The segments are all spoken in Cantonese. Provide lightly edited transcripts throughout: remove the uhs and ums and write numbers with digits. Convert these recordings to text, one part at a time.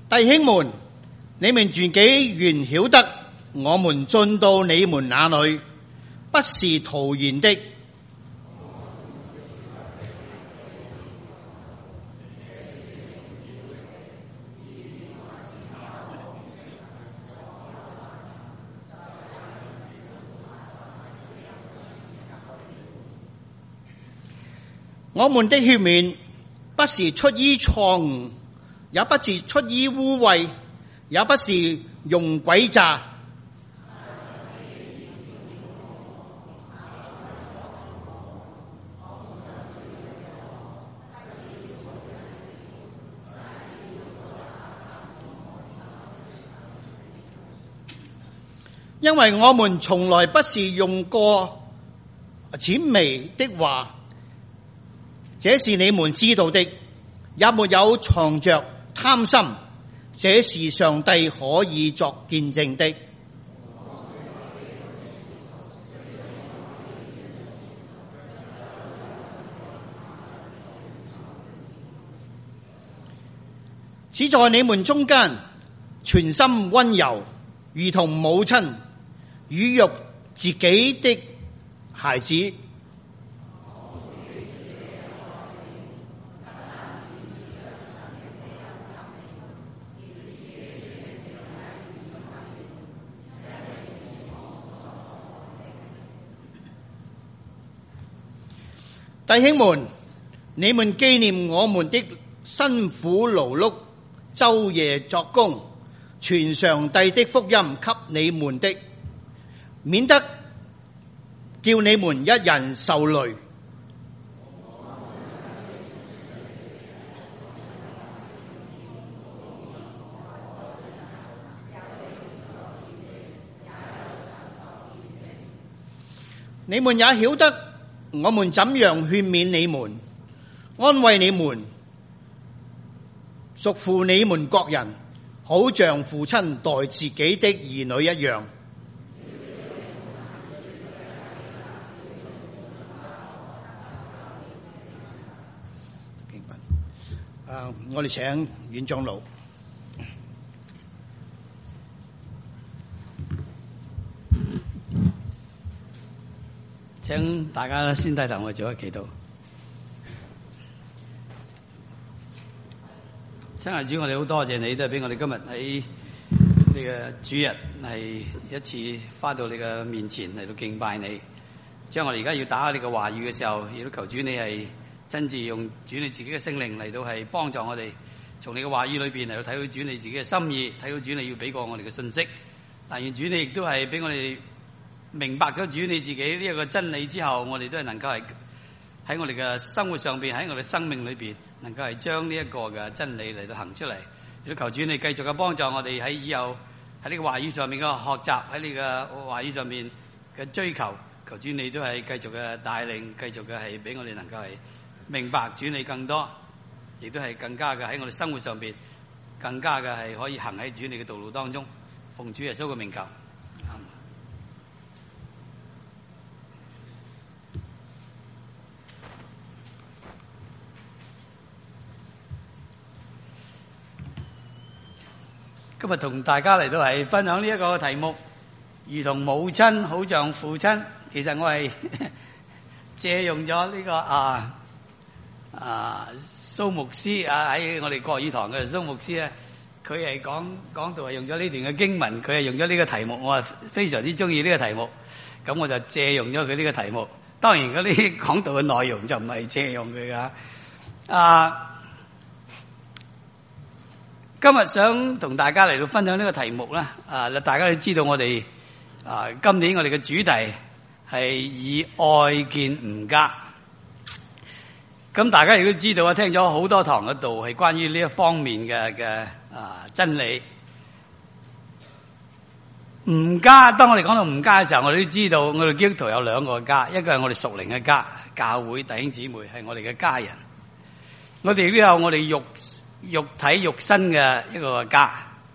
弟兄們，你們自己原曉得，我們進到你們那裏，不是徒然的。我們的勸勉不是出於錯誤，也不是出於污穢，也不是用詭詐，因為我們從來不是用過諂媚的話，這是你們知道的，也沒有藏着貪心，這是上帝可以作見證的。只在你們中間全心温柔，如同母親乳育自己的孩子。弟兄們，你們紀念我們的辛苦勞碌，晝夜作工，傳上帝的福音給你們的，免得叫你們一人受累。你們也曉得我們怎樣勸勉你們，安慰你們，屬乎你們各人，好像父親待自己的兒女一樣。我哋請院長老。 請大家先低頭，我哋做一祈禱。親愛的主，我哋好多謝你，都係俾我哋今日喺呢個主日係一次返到你嘅面前嚟到敬拜你。將我哋而家要打開你嘅話語嘅時候，亦都求主你係親自用主你自己嘅聖靈嚟到係幫助我哋，從你嘅話語裏邊嚟到睇到主你自己嘅心意，睇到主你要俾過我哋嘅信息。但願主你亦都係俾我哋明白咗主你自己呢一個真理之後，我哋都係能夠係喺我哋嘅生活上邊，喺我哋生命裏邊，能夠係將呢一個嘅真理嚟到行出嚟。亦都求主你繼續嘅幫助我哋喺以後喺呢個話語上面嘅學習，喺呢個話語上面嘅追求。求主你都係繼續嘅帶領，繼續嘅係俾我哋能夠係明白主你更多，亦都係更加嘅喺我哋生活上邊，更加嘅係可以行喺主你嘅道路當中。奉主耶穌嘅名求。今日同大家嚟到係分享呢一個題目，如同母親好像父親。其實我係借用咗呢個蘇牧師喺我哋國語堂嘅蘇牧師咧，佢係講到係用咗呢段嘅經文，佢係用咗呢個題目，我係非常之中意呢個題目，咁我就借用咗佢呢個題目。當然嗰啲講道嘅內容就唔係借用佢噶。今日想同大家嚟到分享呢個題目啦。大家都知道我哋今年我哋嘅主題係以愛建吾家。咁大家亦都知道啊，聽咗好多堂嘅道係關於呢一方面嘅真理。吾家，當我哋講到吾家嘅時候，我哋都知道我哋基督徒有兩個家，一個係我哋屬靈嘅家，教會弟兄姊妹係我哋嘅家人。我哋都有我哋肉體肉身嘅一個家。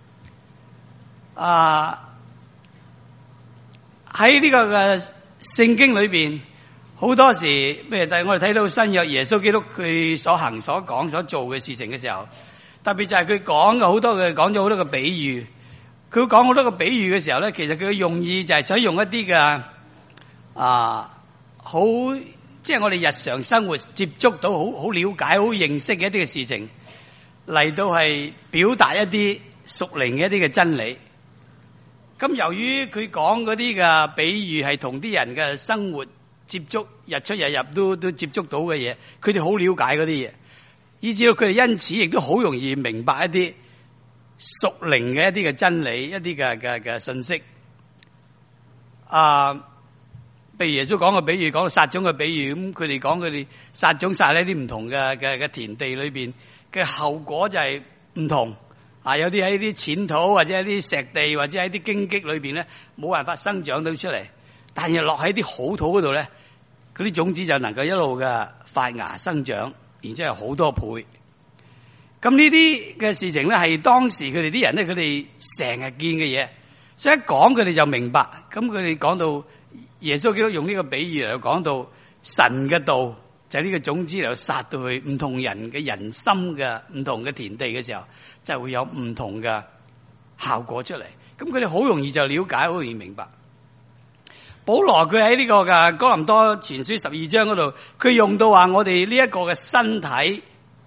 喺呢個嘅聖經裏邊，好多時譬如我哋睇到新約耶穌基督佢所行所講所做嘅事情嘅時候， 特別就係佢講咗好多嘅比喻。佢講好多個比喻嘅時候咧，其實佢嘅用意就係想用一啲嘅好即係我哋日常生活接觸到好了解、好認識嘅一啲嘅事情，嚟到係表達一啲屬靈嘅一啲嘅真理。咁由於佢講嗰啲嘅比喻係同啲人嘅生活接觸，日出日入都接觸到嘅嘢，佢哋好了解嗰啲嘢，以至到佢哋因此亦都好容易明白一啲屬靈嘅一啲嘅真理，一啲嘅信息。譬如耶穌講嘅比喻，講到撒種嘅比喻，咁佢哋講佢哋撒種撒喺啲唔同嘅田地裏邊嘅後果就係唔同。有啲喺啲淺土，或者喺啲石地，或者喺啲荊棘裏邊咧，冇辦法生長到出嚟。但係落喺啲好土嗰度咧，嗰啲種子就能夠一路嘅發芽生長，而且係好多倍。咁呢啲嘅事情咧，係當時佢哋啲人咧，佢哋成日見嘅嘢，所以一講佢哋就明白。咁佢哋講到耶穌基督用呢個比喻嚟講到神嘅道，就係呢個種子嚟到撒到去唔同人嘅人心嘅唔同嘅田地嘅時候，就會有唔同嘅效果出嚟。咁佢哋好容易就了解，好容易明白。保羅佢喺呢個嘅哥林多前書12章嗰度，佢用到話我哋呢一個嘅身體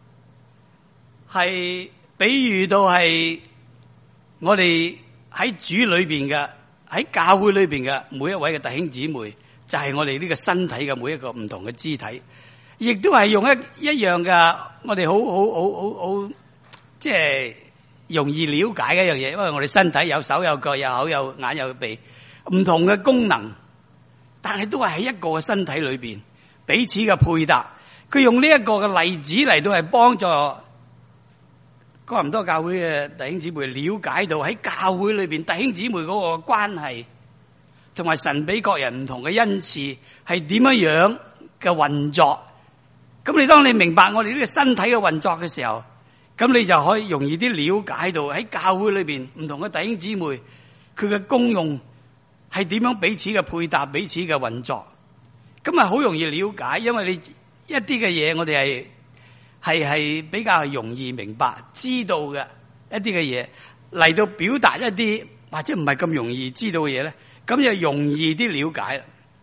係比喻到係我哋喺主裏邊嘅，喺教會裏邊嘅每一位嘅弟兄姊妹，就係我哋呢個身體嘅每一個唔同嘅肢體，亦都係用一樣嘅我哋好即係容易了解嘅一樣嘢，因為我哋身體有手有腳有口有眼有鼻，唔同嘅功能，但係都係喺一個嘅身體裏邊彼此嘅配搭。佢用呢一個嘅例子嚟到係幫助哥林多教會嘅弟兄姊妹了解到喺教會裏邊弟兄姊妹嗰個關係，同埋神俾各人唔同嘅恩賜係點樣嘅運作。咁當你明白我哋呢個身體嘅運作嘅時候，咁你就可以容易啲了解到喺教會裏邊唔同嘅弟兄姊妹佢嘅功用係點樣彼此嘅配搭、彼此嘅運作。咁好容易了解，因為你一啲嘅嘢我哋係比較容易明白、知道嘅一啲嘅嘢嚟到表達一啲或者唔係咁容易知道嘅嘢咧，咁就容易啲了解啦。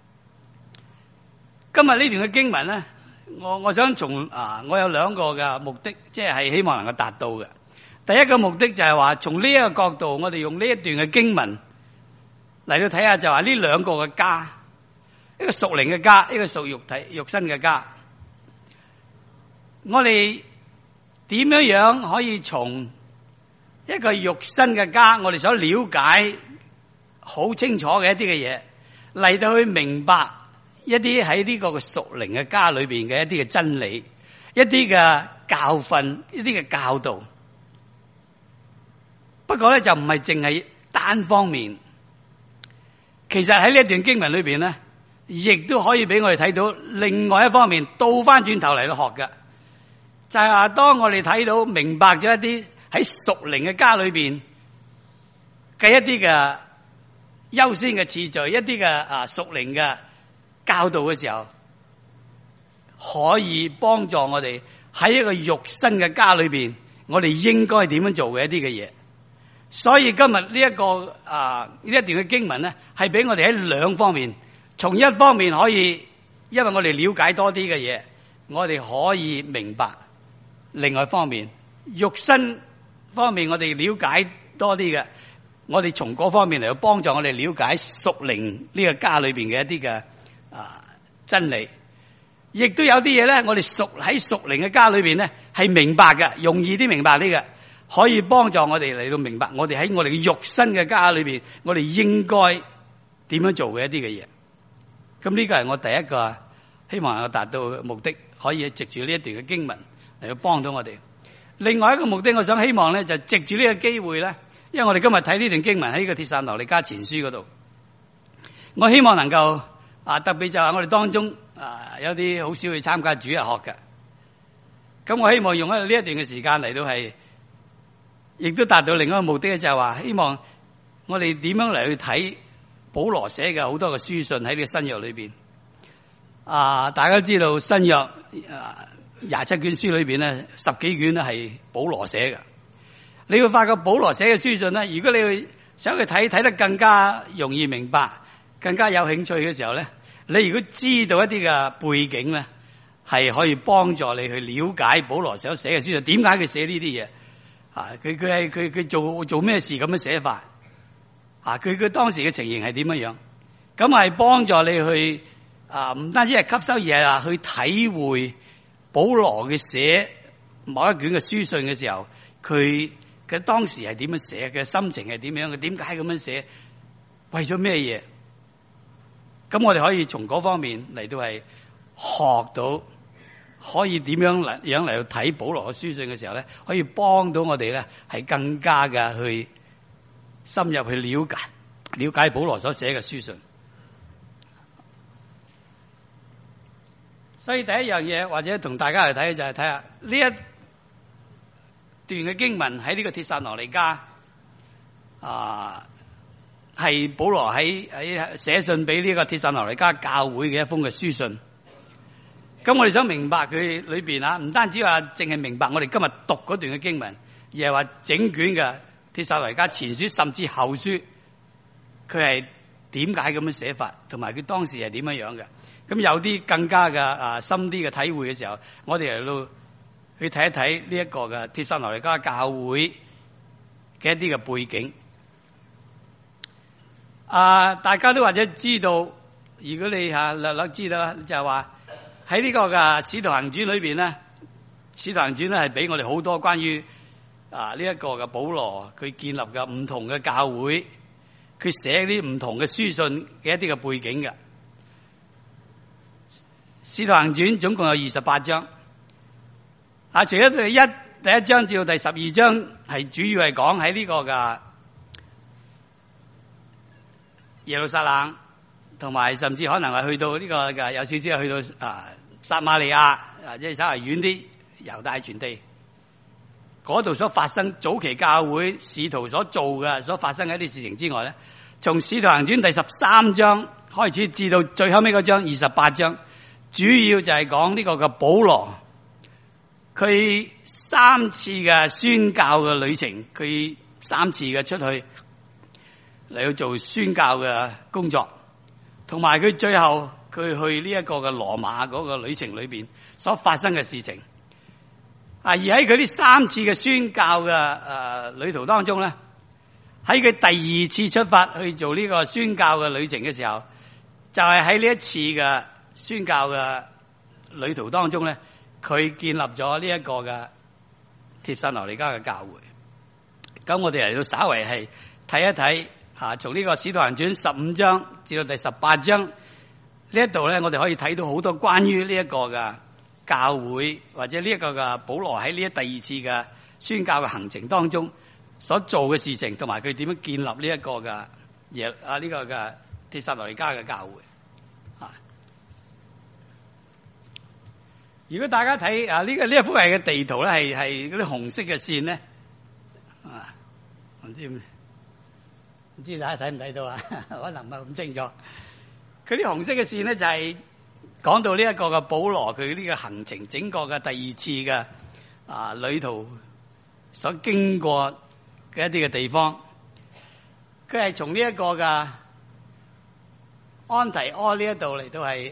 今日呢段嘅經文咧，我想從我有兩個嘅目的，即係希望能夠達到嘅。第一個目的就係話，從呢一個角度，我哋用呢一段嘅經文嚟到睇下，就話呢兩個嘅家，一個屬靈嘅家，一個屬肉身嘅家。我哋點樣可以從一個肉身嘅家，我哋所了解好清楚嘅一啲嘅嘢，嚟到去明白一啲喺呢個嘅屬靈嘅家裏邊嘅一啲嘅真理，一啲嘅教訓，一啲嘅教導。不過咧就唔係淨係單方面，其實喺呢一段經文裏邊咧，亦都可以俾我哋睇到另外一方面，倒翻轉頭嚟到學嘅。就係話，當我哋睇到明白咗一啲喺屬靈嘅家裏邊嘅一啲嘅優先嘅次序，一啲嘅屬靈嘅教導嘅時候，可以幫助我哋喺一個肉身嘅家裏邊，我哋應該點樣做嘅一啲嘅嘢。所以今日呢一個呢一段嘅經文咧，係俾我哋喺兩方面，從一方面可以，因為我哋了解多啲嘅嘢，我哋可以明白。另外一方面，肉身方面我哋了解多啲嘅，我哋從嗰方面嚟到幫助我哋了解屬靈呢個家裏邊嘅一啲嘅真理。亦都有啲嘢咧，我哋喺屬靈嘅家裏邊咧係明白嘅，容易啲明白呢個，可以幫助我哋嚟到明白我哋喺我哋嘅肉身嘅家裏邊，我哋應該點樣做嘅一啲嘅嘢。咁呢個係我第一個希望能夠達到嘅目的，可以藉住呢一段嘅經文嚟到幫到我哋。另外一個目的，我想希望咧就藉住呢個機會咧，因為我哋今日睇呢段經文喺呢個帖撒羅尼迦前書嗰度，我希望能夠特別就係我哋當中有啲好少去參加主日學嘅，咁我希望用呢一段嘅時間嚟到係，亦都達到另一個目的，就係話希望我哋點樣嚟去睇保羅寫嘅好多嘅書信喺呢個新約裏邊。大家都知道新約 27卷書裏邊咧，10幾卷咧係保羅寫嘅。你會發覺保羅寫嘅書信咧，如果你想去睇得更加容易明白，更加有興趣嘅時候咧，你如果知道一啲嘅背景咧，係可以幫助你去了解保羅所寫嘅書信，點解佢寫呢啲嘢？佢做咩事咁樣寫法？佢當時嘅情形係點樣樣？咁係幫助你去唔單止係吸收，而係去體會保羅嘅寫某一卷嘅書信嘅時候，佢當時係點樣寫，嘅心情係點樣，佢點解咁樣寫，為咗咩嘢？咁我哋可以從嗰方面嚟到係學到，可以點樣嚟到睇保羅嘅書信嘅時候咧，可以幫到我哋咧係更加嘅去深入去了解保羅所寫嘅書信。所以第一樣嘢，或者同大家嚟睇就係睇下呢一段嘅經文喺呢個帖撒羅尼迦係保羅喺寫信俾呢個帖撒羅尼迦教會嘅一封嘅書信。咁我哋想明白佢裏邊唔單止話淨係明白我哋今日讀嗰段嘅經文，而係話整卷嘅帖撒羅尼迦前書甚至後書，佢係點解咁樣寫法，同埋佢當時係點樣樣嘅。咁有啲更加嘅深啲嘅體會嘅時候，我哋嚟到去睇一睇呢一個嘅帖撒羅尼迦教會嘅一啲嘅背景。大家都或者知道，如果你略略知道就係話喺呢個嘅使徒行傳裏邊咧，使徒行傳咧係俾我哋好多關於呢一個嘅保羅佢建立嘅唔同嘅教會，佢寫啲唔同嘅書信嘅一啲嘅背景嘅。使徒行傳總共有28章，除咗第一章至到第12章係主要係講喺呢個嘅耶路撒冷，同埋甚至可能係去到呢個嘅有少少係去到撒瑪利亞，即係稍為遠啲猶大全地嗰度所發生早期教會使徒所做嘅所發生嘅一啲事情之外咧，從使徒行傳第13章開始至到最後尾嗰章28章，主要就係講呢個嘅保羅佢3次嘅宣教嘅旅程，佢3次嘅出去嚟去做宣教嘅工作，同埋佢最後佢去呢一個嘅羅馬嗰個旅程裏邊所發生嘅事情。而喺佢呢3次嘅宣教嘅旅途當中咧，喺佢第2次出發去做呢個宣教嘅旅程嘅時候，就係喺呢一次嘅宣教嘅旅途當中咧，佢建立咗呢一個嘅帖撒羅尼迦嘅教會。咁我哋嚟到稍微係睇一睇從呢個使徒行傳15章至到第18章呢一度咧，我哋可以睇到好多關於呢一個嘅教會，或者呢一個嘅保羅喺呢第2次嘅宣教嘅行程當中所做嘅事情，同埋佢點樣建立呢一個嘅呢個嘅帖撒羅尼迦嘅教會。如果大家睇呢一幅係嘅地圖咧，係嗰啲紅色嘅線咧，唔知大家睇唔睇到啊？可能唔係咁清楚。佢啲紅色嘅線咧就係講到呢一個嘅保羅佢呢個行程整個嘅第2次嘅旅途所經過嘅一啲嘅地方。佢係從呢一個嘅安提阿呢一度嚟到係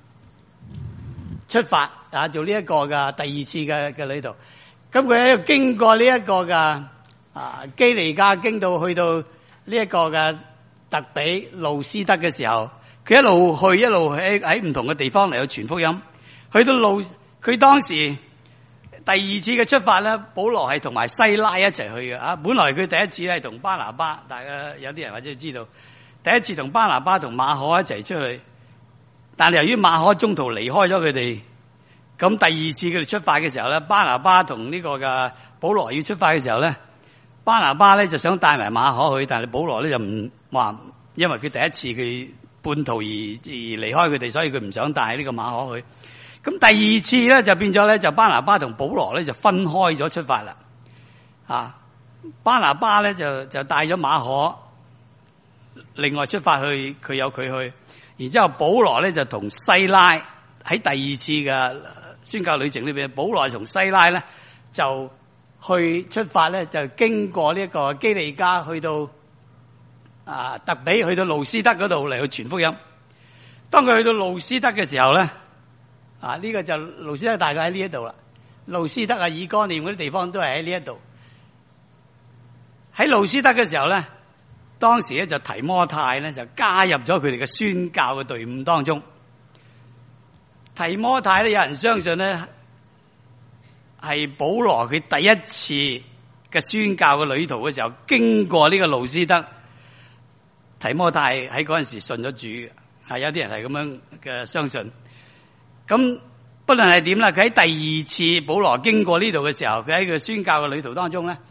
出發做呢一個嘅第2次嘅旅途。咁佢喺度經過呢一個嘅基利家，經到去到呢一個嘅特比路斯德嘅時候，佢一路去一路喺唔同嘅地方嚟到傳福音。去到佢當時第2次嘅出發咧，保羅係同埋西拉一齊去嘅。本來佢第一次係同巴拿巴，大家有啲人或者知道，第一次同巴拿巴同馬可一齊出去。但係由於馬可中途離開咗佢哋，咁第2次佢哋出發嘅時候咧，巴拿巴同呢個嘅保羅要出發嘅時候咧，巴拿巴咧就想帶埋馬可去，但係保羅咧就唔話，因為佢第一次佢半途而離開佢哋，所以佢唔想帶呢個馬可去。咁第2次咧就變咗咧，就巴拿巴同保羅咧就分開咗出發啦。巴拿巴咧就帶咗馬可另外出發去，佢有佢去。然之後保羅咧就同西拉喺第2次嘅宣教旅程裏邊，保羅同西拉咧就去出發咧，就經過呢一個基利家，去到特比，去到路斯德嗰度嚟去傳福音。當佢去到路斯德嘅時候咧，呢個就路斯德大概喺呢一度啦。路斯德以哥念嗰啲地方都係喺呢一度。喺路斯德嘅時候咧，當時咧就提摩太咧就加入咗佢哋嘅宣教嘅隊伍當中。提摩太咧，有人相信咧係保羅佢第一次嘅宣教嘅旅途嘅時候，經過呢個路斯德。提摩太喺嗰陣時信咗主，有啲人係咁樣嘅相信。咁不論係點啦，佢喺第二次保羅經過呢度嘅時候，佢喺佢宣教嘅旅途當中咧，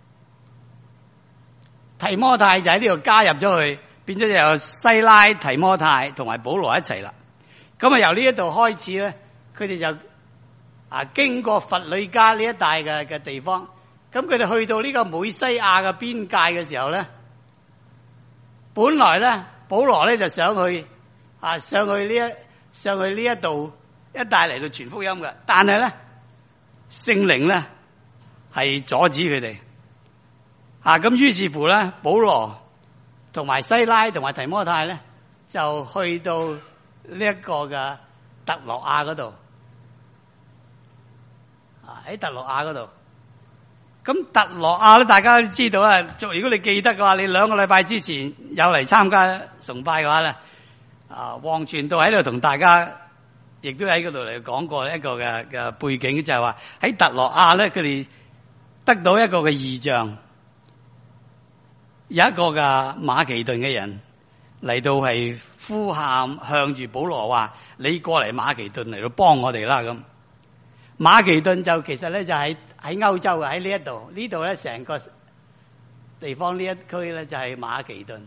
提摩太就喺呢度加入咗去，變咗就由西拉、提摩太同埋保羅一齊啦。咁由呢一度開始咧，佢哋就經過弗呂家呢一帶嘅地方。咁佢哋去到呢個美西亞嘅邊界嘅時候咧，本來咧保羅咧就想去上去呢一度一帶嚟到傳福音嘅，但係咧聖靈咧係阻止佢哋。咁於是乎咧，保羅同埋西拉同埋提摩太咧就去到呢一個嘅特羅亞嗰度。喺特羅亞嗰度。咁特羅亞咧，大家都知道啦。如果你記得嘅話，你2個禮拜之前有嚟參加崇拜嘅話咧，黃傳道喺度同大家，亦都喺嗰度嚟講過一個嘅背景，就係話喺特羅亞咧，佢哋得到一個嘅異象，有一個嘅馬其頓嘅人嚟到係呼喊，向住保羅話：你過嚟馬其頓嚟到幫我哋啦咁。馬其頓就其實咧就喺歐洲嘅，喺呢一度，呢度咧成個地方呢一區咧就係馬其頓。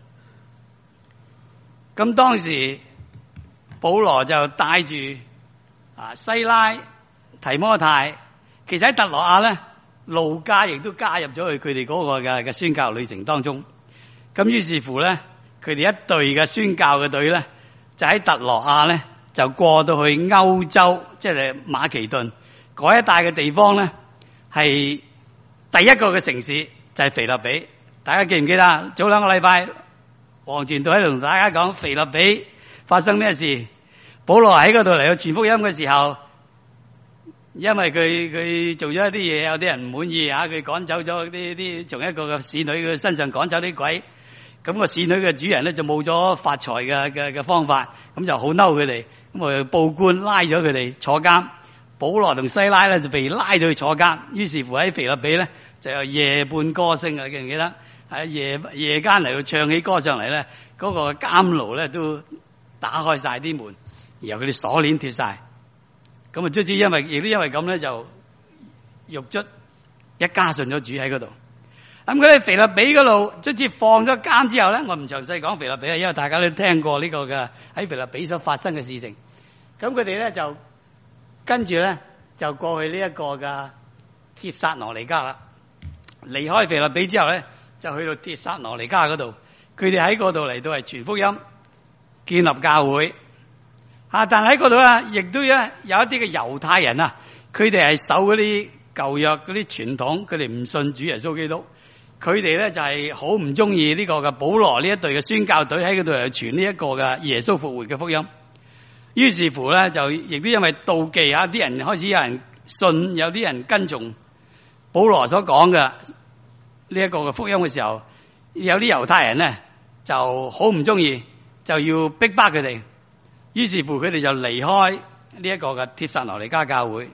咁當時保羅就帶住西拉、提摩太，其實喺特羅亞咧，路加亦都加入咗去佢哋嗰個嘅宣教旅程當中。咁於是乎咧，佢哋一隊嘅宣教嘅隊咧，就喺特羅亞咧就過到去歐洲，即係馬其頓嗰一帶嘅地方咧，係第一個嘅城市就係腓立比。大家記唔記得？早2個禮拜，黃傳道喺度同大家講腓立比發生咩事？保羅喺嗰度嚟到傳福音嘅時候，因為佢做咗一啲嘢，有啲人唔滿意佢趕走咗啲從一個嘅使女嘅身上趕走啲鬼。咁個使女嘅主人咧就冇咗發財嘅方法，咁就好嬲佢哋，咁啊報官拉咗佢哋坐監。保羅同西拉咧就被拉到去坐監，於是乎喺腓立比咧就有夜半歌聲記唔記得？喺夜間嚟到唱起歌上嚟咧，嗰個監牢咧都打開晒啲門，然後佢哋鎖鏈脫晒。咁啊，卒之亦都因為咁咧，就獄卒一家信咗主喺嗰度。咁佢哋腓立比嗰度卒之放咗監之後咧，我唔詳細講腓立比啊，因為大家都聽過呢個嘅喺腓立比所發生嘅事情。咁佢哋咧就跟住咧就過去呢一個嘅帖撒羅尼迦啦。離開腓立比之後咧，就去到帖撒羅尼迦嗰度。佢哋喺嗰度嚟到係傳福音、建立教會。但喺嗰度咧，亦都有一啲嘅猶太人啊，佢哋係守嗰啲舊約嗰啲傳統，佢哋唔信主耶穌基督。佢哋咧就係好唔中意呢個嘅保羅呢一隊嘅宣教隊喺嗰度嚟傳呢一個嘅耶穌復活嘅福音。於是乎咧，就亦都因為妒忌啲人開始有人信，有啲人跟從保羅所講嘅呢一個嘅福音嘅時候，有啲猶太人咧就好唔中意，就要逼迫佢哋。於是乎佢哋就離開呢一個嘅帖撒羅尼迦教會。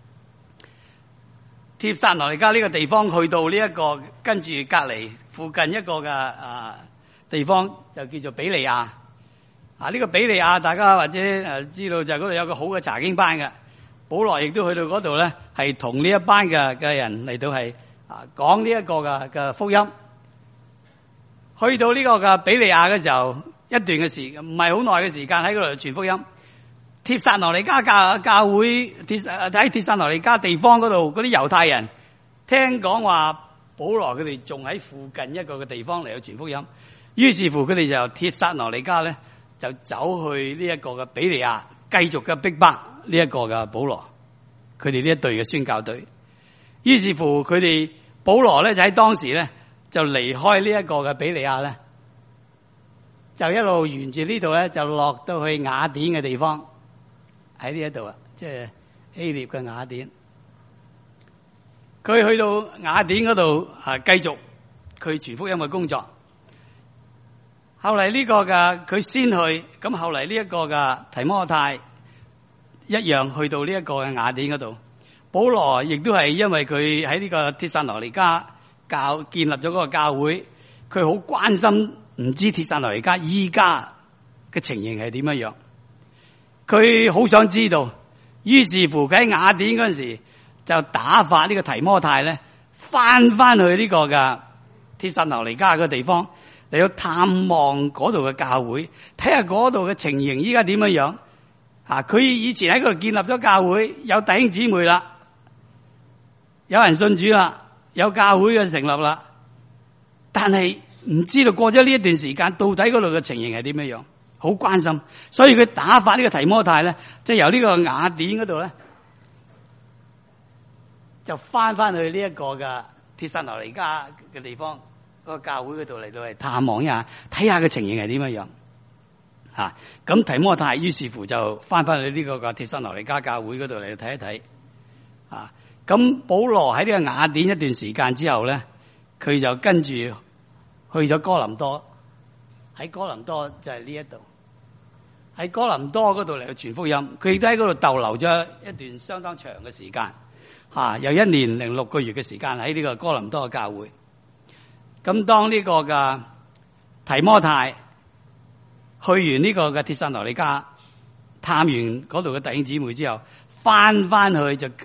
帖撒羅尼迦呢個地方去到呢一個跟住隔離附近一個嘅地方就叫做比利亞。呢個比利亞大家或者知道就係嗰度有個好嘅查經班嘅。保羅亦都去到嗰度咧，係同呢一班嘅人嚟到係講呢一個嘅福音。去到呢個嘅比利亞嘅時候，一段嘅時唔係好耐嘅時間喺嗰度傳福音。帖撒羅尼迦教會喺帖撒羅尼迦地方嗰度嗰啲猶太人聽講話保羅佢哋仲喺附近一個嘅地方嚟到傳福音，於是乎佢哋就帖撒羅尼迦咧就走去呢一個嘅比利亞繼續嘅逼迫呢一個嘅保羅。 佢哋呢一隊嘅宣教隊。於是乎佢哋保羅咧就喺當時咧就離開呢一個嘅比利亞咧，就一路沿住呢度咧就落到去雅典嘅地方，喺呢一度啊，即係希臘嘅雅典。佢去到雅典嗰度繼續佢傳福音嘅工作。後嚟呢個嘅佢先去，咁後嚟呢一個嘅提摩太一樣去到呢一個嘅雅典嗰度。保羅亦都係因為佢喺呢個帖撒羅尼迦建立咗嗰個教會，佢好關心唔知帖撒羅尼迦依家嘅情形係點樣樣，佢好想知道。於是乎佢喺雅典嗰陣時就打發呢個提摩太咧翻去呢個嘅帖撒羅尼迦嘅地方嚟到探望嗰度嘅教會，睇下嗰度嘅情形依家點樣樣。佢以前喺嗰度建立咗教會，有弟兄姊妹啦，有人信主啦，有教會嘅成立啦，但係唔知道過咗呢一段時間到底嗰度嘅情形係點樣樣，好關心，所以佢打發呢個提摩太咧，即係由呢個雅典嗰度咧就翻去呢一個嘅帖撒羅尼迦嘅地方，嗰個教會嗰度嚟到嚟探望一下，睇下嘅情形係點樣樣。咁提摩太於是乎就翻去呢個嘅帖撒羅尼迦教會嗰度嚟睇一睇。咁保羅喺呢個雅典一段時間之後咧，佢就跟住去咗哥林多。喺哥林多就係呢一度，喺哥林多嗰度嚟去傳福音。佢亦都喺嗰度逗留咗一段相當長嘅時間，有1年零6個月嘅時間喺呢個哥林多嘅教會。咁當呢個嘅提摩太去完呢個嘅帖撒羅尼迦探完嗰度嘅弟兄姊妹之後，翻去就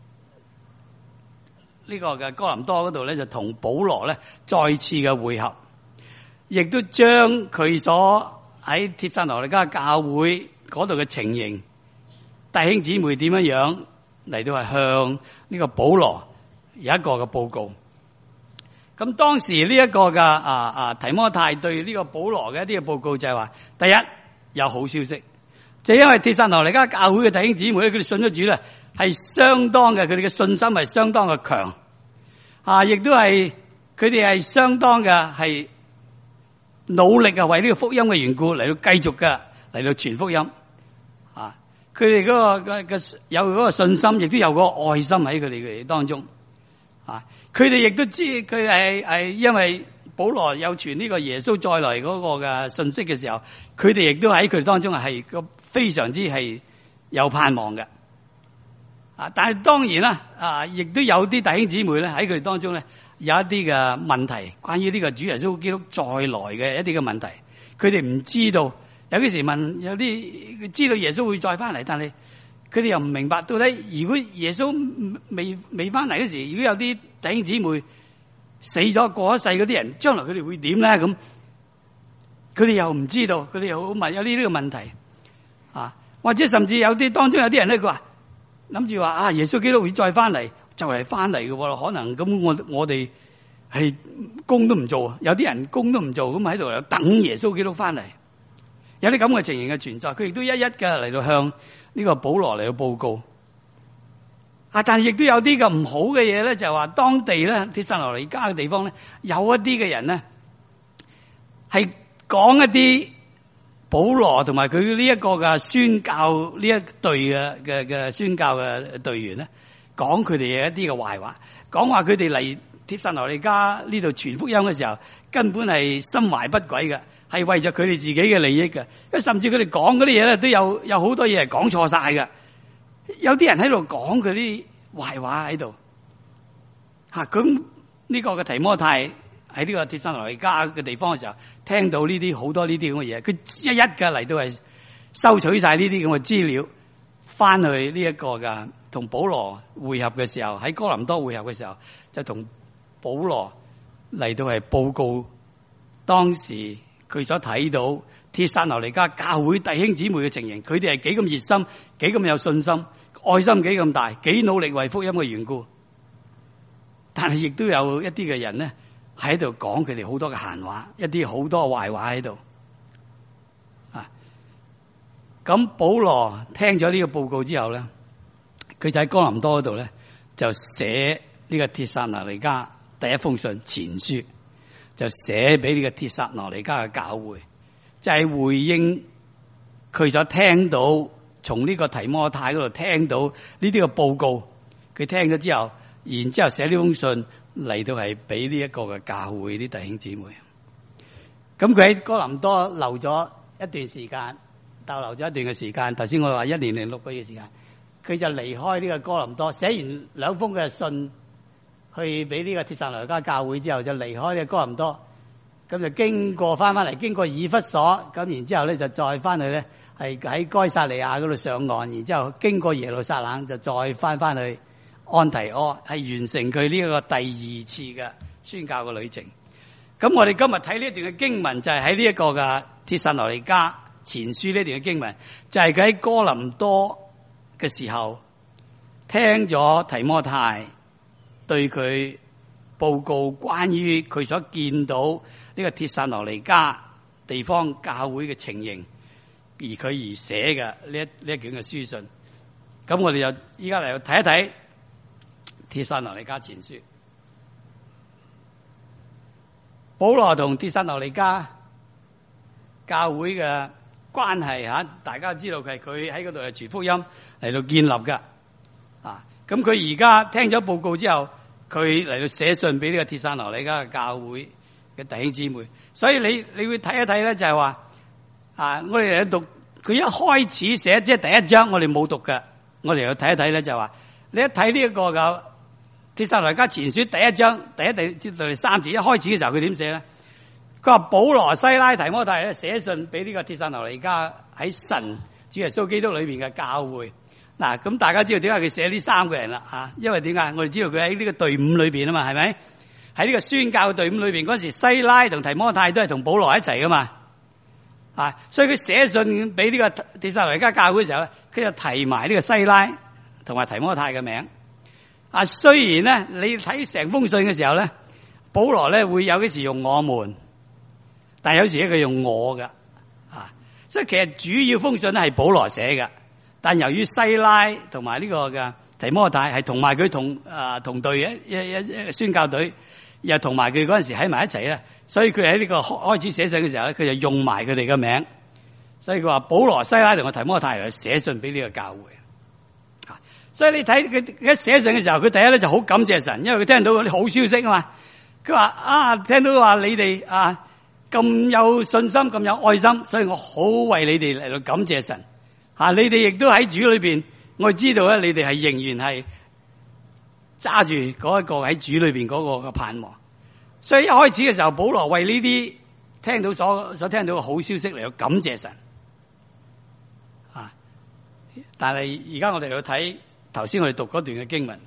呢個嘅哥林多嗰度咧，就同保羅咧再次嘅會合，亦都將佢所喺帖撒羅尼迦教會嗰度嘅情形，弟兄姊妹點樣樣嚟到係向呢個保羅有一個嘅報告。咁當時呢一個嘅提摩太對呢個保羅嘅一啲嘅報告就係話，第一有好消息，就因為帖撒羅尼迦教會嘅弟兄姊妹咧，佢哋信咗主咧係相當嘅，佢哋嘅信心係相當嘅強，亦都係佢哋係相當嘅係努力為呢個福音嘅緣故嚟到繼續嘅嚟到傳福音。佢哋嗰個有嗰個信心，亦都有嗰個愛心喺佢哋當中。佢哋亦都知佢係因為保羅有傳呢個耶穌再來嗰個嘅信息嘅時候，佢哋亦都喺佢哋當中係個非常之係有盼望嘅。但係當然啦，亦都有啲弟兄姊妹咧喺佢哋當中咧有一啲嘅問題，關於呢個主耶穌基督再來嘅一啲嘅問題，佢哋唔知道。有啲時問，有啲知道耶穌會再翻嚟，但係佢哋又唔明白到底如果耶穌未翻嚟嗰時，如果有啲弟兄姊妹死咗過咗世嗰啲人，將來佢哋會點咧？咁佢哋又唔知道，佢哋又好問有呢個問題或者甚至有啲當中有啲人咧，佢話諗住話耶穌基督會再翻嚟，就嚟翻嚟嘅喎，可能咁我哋係工都唔做，有啲人工都唔做，咁喺度等耶穌基督翻嚟。有啲咁嘅情形嘅存在，佢亦都一一嘅嚟到向呢個保羅嚟到報告。但係亦都有啲嘅唔好嘅嘢咧，就係話當地咧帖撒羅尼迦嘅地方咧，有一啲嘅人咧係講一啲保羅同埋佢呢一個嘅宣教呢一隊嘅宣教嘅隊員咧，講佢哋嘅一啲嘅壞話，講話佢哋嚟帖撒羅尼迦呢度傳福音嘅時候，根本係心懷不軌嘅。係為咗佢哋自己嘅利益嘅，因為甚至佢哋講嗰啲嘢咧，都有好多嘢係講錯晒嘅。有啲人喺度講佢啲壞話喺度，咁呢個嘅提摩太喺呢個帖撒羅尼迦嘅地方嘅時候，聽到呢啲好多呢啲咁嘅嘢，佢一嘅嚟到係收取晒呢啲咁嘅資料，翻去呢一個嘅同保羅會合嘅時候，喺哥林多會合嘅時候，就同保羅嚟到係報告當時佢所睇到帖撒羅尼迦教會弟兄姊妹嘅情形，佢哋係幾咁熱心，幾咁有信心，愛心幾咁大，幾努力為福音嘅緣故。但係亦都有一啲嘅人咧喺度講佢哋好多嘅閒話，一啲好多壞話喺度。咁保羅聽咗呢個報告之後咧， 佢就喺哥林多嗰度咧，就寫呢個帖撒羅尼迦第一封信前書，就寫俾呢個帖撒羅尼迦嘅教會，就係回應佢所聽到從呢個提摩太嗰度聽到呢啲嘅報告，佢聽咗之後，然之後寫呢封信嚟到係俾呢一個嘅教會啲弟兄姊妹。咁佢喺哥林多留咗一段時間，逗留咗一段嘅時間。頭先我話1年零6個月時間，佢就離開呢個哥林多，寫完2封嘅信去俾呢個帖撒羅尼迦教會之後，就離開呢個哥林多，咁就經過翻嚟，經過以弗所，咁然之後咧就再翻去咧，係喺該撒利亞嗰度上岸，然之後經過耶路撒冷，就再翻去安提阿，係完成佢呢一個第2次嘅宣教嘅旅程。咁我哋今日睇呢一段嘅經文，就係喺呢一個嘅帖撒羅尼迦前書呢段嘅經文，就係佢喺哥林多嘅時候聽咗提摩太對佢報告關於佢所見到呢個帖撒羅尼迦地方教會嘅情形，而佢寫嘅呢一卷嘅書信。咁我哋就依家嚟睇一睇帖撒羅尼迦前書。保羅同帖撒羅尼迦教會嘅關係吓，大家知道佢喺嗰度係傳福音嚟到建立㗎。咁佢而家聽咗報告之後，佢嚟到寫信俾呢個帖撒羅尼迦嘅教會嘅弟兄姊妹。所以你會睇一睇咧，就係話我哋嚟讀佢一開始寫，即係第1章，我哋冇讀嘅。我哋嚟睇一睇咧，就係話你一睇呢一個嘅帖撒羅尼迦前書第1章第1至到第3節，一開始嘅時候佢點寫咧？佢話保羅、西拉、提摩太咧寫信俾呢個帖撒羅尼迦喺神主耶穌基督裏邊嘅教會。嗱，咁大家知道點解佢寫呢3個人啦？因為點解？我哋知道佢喺呢個隊伍裏邊啊嘛，係咪？喺呢個宣教嘅隊伍裏邊嗰時，西拉同提摩太都係同保羅一齊噶嘛。所以佢寫信俾呢個帖撒羅尼迦教會嘅時候咧，佢就提埋呢個西拉同埋提摩太嘅名。雖然咧你睇成封信嘅時候咧，保羅咧會有幾時用我們，但係有時咧佢用我噶。所以其實主要封信咧係保羅寫嘅。但由於西拉同埋呢個嘅提摩太係同埋佢同隊一宣教隊，又同埋佢嗰陣時喺埋一齊咧，所以佢喺呢個開始寫信嘅時候咧，佢就用埋佢哋嘅名。所以佢話保羅、西拉同埋提摩太嚟寫信俾呢個教會。所以你睇佢一寫信嘅時候，佢第一咧就好感謝神，因為佢聽到嗰啲好消息啊嘛。佢話聽到話你哋咁有信心、咁有愛心，所以我好為你哋嚟到感謝神。你哋亦都喺主裏邊，我知道咧，你哋係仍然係揸住嗰一個喺主裏邊嗰個嘅盼望。所以一開始嘅時候，保羅為呢啲聽到所聽到嘅好消息嚟到感謝神。但係而家我哋嚟到睇頭先我哋讀嗰段嘅經文，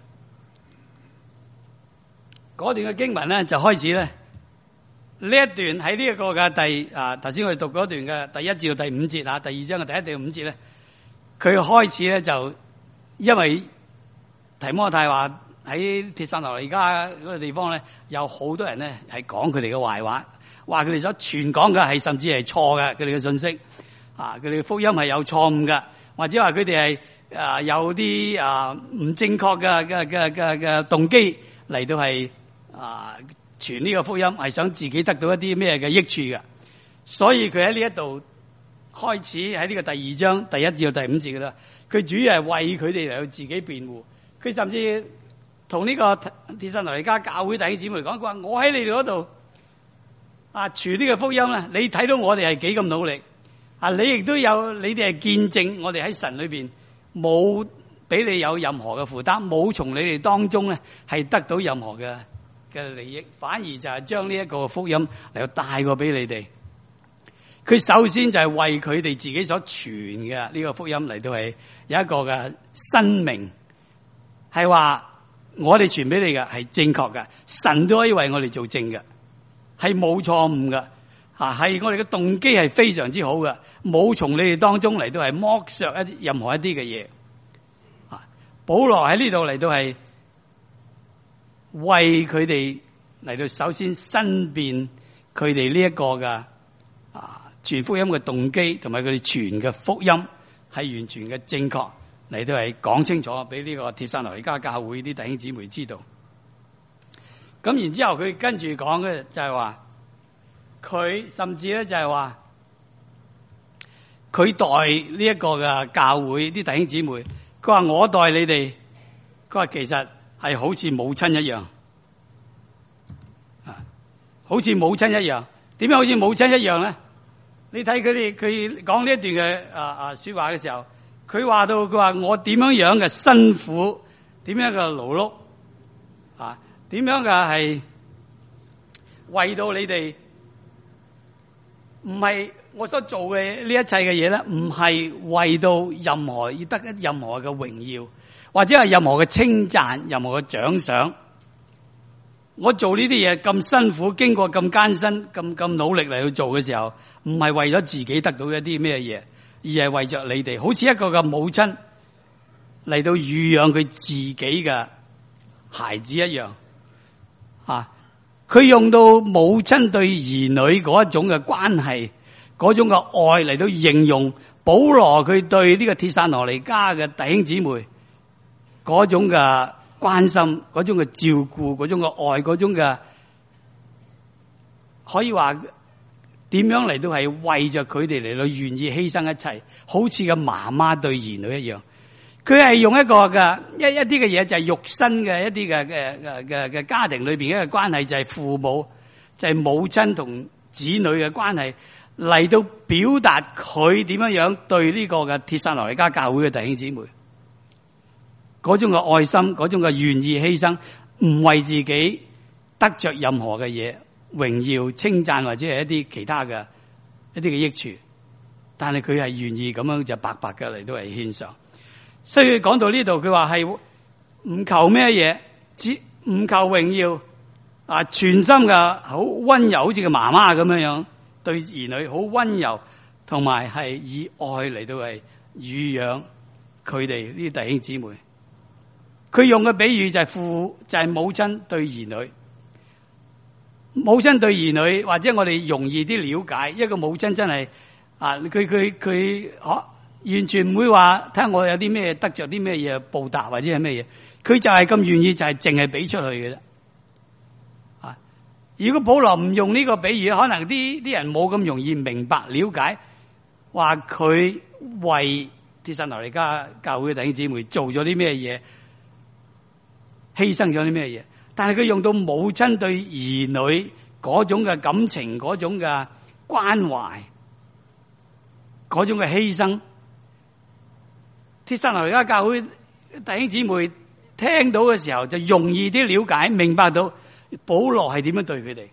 嗰段嘅經文咧就開始咧呢一段喺呢一個嘅頭先我哋讀嗰段嘅第1至到第5節第2章嘅第1至5節咧。佢開始咧就因為提摩太話喺帖撒羅尼迦嗰個地方咧，有好多人咧係講佢哋嘅壞話，話佢哋所傳講嘅係甚至係錯嘅，佢哋嘅信息佢哋嘅福音係有錯誤嘅，或者話佢哋係有啲唔正確嘅動機嚟到係傳呢個福音，係想自己得到一啲咩嘅益處嘅，所以佢喺呢一度。開始喺呢個第2章第1至到第5節嘅啦，佢主要係為佢哋嚟到自己辯護。佢甚至同呢個帖撒羅尼迦教會弟兄姊妹講，佢話我喺你哋嗰度傳呢個福音咧，你睇到我哋係幾咁努力你亦都有，你哋係見證我哋喺神裏邊冇俾你有任何嘅負擔，冇從你哋當中咧係得到任何嘅利益，反而就係將呢一個福音嚟到帶過俾你哋。佢首先就係為佢哋自己所傳嘅呢個福音嚟到係有一個嘅申明，係話我哋傳俾你嘅係正確嘅，神都可以為我哋做證嘅，係冇錯誤嘅，係我哋嘅動機係非常之好嘅，冇從你哋當中嚟到係剝削任何一啲嘅嘢。保羅喺呢度嚟到係為佢哋嚟到首先申辯佢哋呢一個嘅傳福音嘅動機同埋佢哋傳嘅福音係完全嘅正確， 嚟到係講清楚俾呢個帖撒羅尼迦教會啲弟兄姊妹知道。咁然之後佢跟住講嘅就係話，佢甚至咧就係話，佢代呢一個嘅教會啲弟兄姊妹，佢話我代你哋，佢話其實係好似母親一樣，好似母親一樣。點樣好似母親一樣咧？你睇佢講呢一段嘅說話嘅時候，佢話到佢話我點樣樣嘅辛苦，點樣嘅勞碌啊，點樣嘅係為到你哋，唔係我所做嘅呢一切嘅嘢咧，唔係為到任何要得任何嘅榮耀，或者係任何嘅稱讚，任何嘅獎賞。我做呢啲嘢咁辛苦，經過咁艱辛、咁努力嚟去做嘅時候，唔係為咗自己得到一啲咩嘢，而係為着你哋，好似一個嘅母親嚟到乳養佢自己嘅孩子一樣。佢用到母親對兒女嗰一種嘅關係，嗰種嘅愛嚟到形容保羅佢對呢個帖撒羅尼迦嘅弟兄姊妹嗰種嘅關心，嗰種嘅照顧，嗰種嘅愛，嗰種嘅可以話點樣嚟到係為着佢哋嚟到願意犧牲一切，好似個媽媽對兒女一樣。佢係用一個嘅一啲嘅嘢，就係肉身嘅一啲嘅家庭裏邊嘅關係，就係父母，就係母親同子女嘅關係，嚟到表達佢點樣樣對呢個嘅帖撒羅尼迦教會嘅弟兄姊妹嗰種嘅愛心，嗰種嘅願意犧牲，唔為自己得着任何嘅嘢、榮耀、稱讚或者係一啲其他嘅一啲嘅益處，但係佢係願意咁樣就白白嘅嚟到係獻上。所以講到呢度，佢話係唔求咩嘢，只唔求榮耀啊，全心嘅好溫柔，好似個媽媽咁樣樣對兒女好溫柔，同埋係以愛嚟到係乳養佢哋呢啲弟兄姊妹。佢用嘅比喻就係就係母親對兒女，母親對兒女，或者我哋容易啲了解，一個母親真係佢完全唔會話睇下我有啲咩得着啲咩嘢報答或者係咩嘢，佢就係咁願意，就係淨係俾出去嘅啫。如果保羅唔用呢個比喻，可能啲人冇咁容易明白了解，話佢為帖撒羅尼迦教會嘅弟兄姊妹做咗啲咩嘢，犧牲咗啲咩嘢。但係佢用到母親對兒女嗰種嘅感情，嗰種嘅關懷，嗰種嘅犧牲。帖撒羅尼迦教會弟兄姊妹聽到嘅時候，就容易啲了解明白到保羅係點樣對佢哋。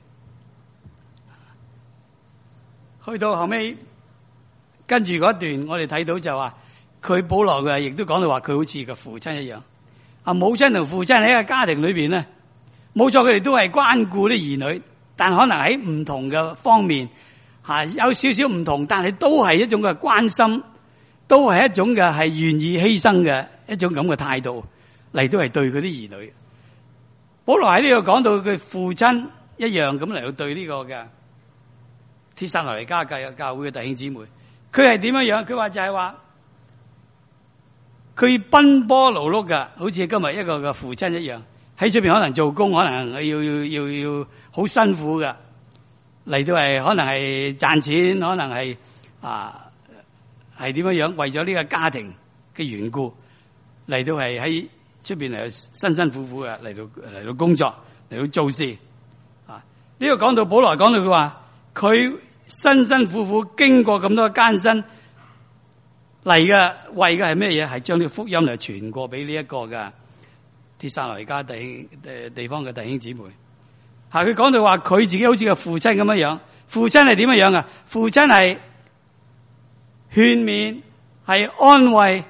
去到後尾跟住嗰段，我哋睇到就話佢保羅嘅亦都講到話佢好似個父親一樣。母親同父親喺個家庭裏邊咧，冇錯，佢哋都係關顧啲兒女，但可能喺唔同嘅方面有少少唔同，但係都係一種嘅關心。都係一種嘅係願意犧牲嘅一種咁嘅態度嚟到係對佢啲兒女。保羅喺呢度講到佢父親一樣咁嚟到對呢個嘅帖撒羅尼迦教會嘅弟兄姊妹，佢係點樣樣？佢話就係話佢奔波勞碌嘅，好似今日一個嘅父親一樣，喺出邊可能做工，可能要好辛苦嘅嚟到係可能係賺錢，可能係係點樣樣？為咗呢個家庭嘅緣故，嚟到係喺出邊嚟辛辛苦苦嘅嚟到工作，嚟到做事。呢個講到保羅講到佢話，佢辛辛苦苦經過咁多艱辛嚟嘅，為嘅係咩嘢？係將呢個福音嚟傳過俾呢一個嘅帖撒羅尼迦地方嘅弟兄姊妹。佢講到話佢自己好似個父親咁樣樣，父親係點樣樣啊？父親係勸勉，係安慰，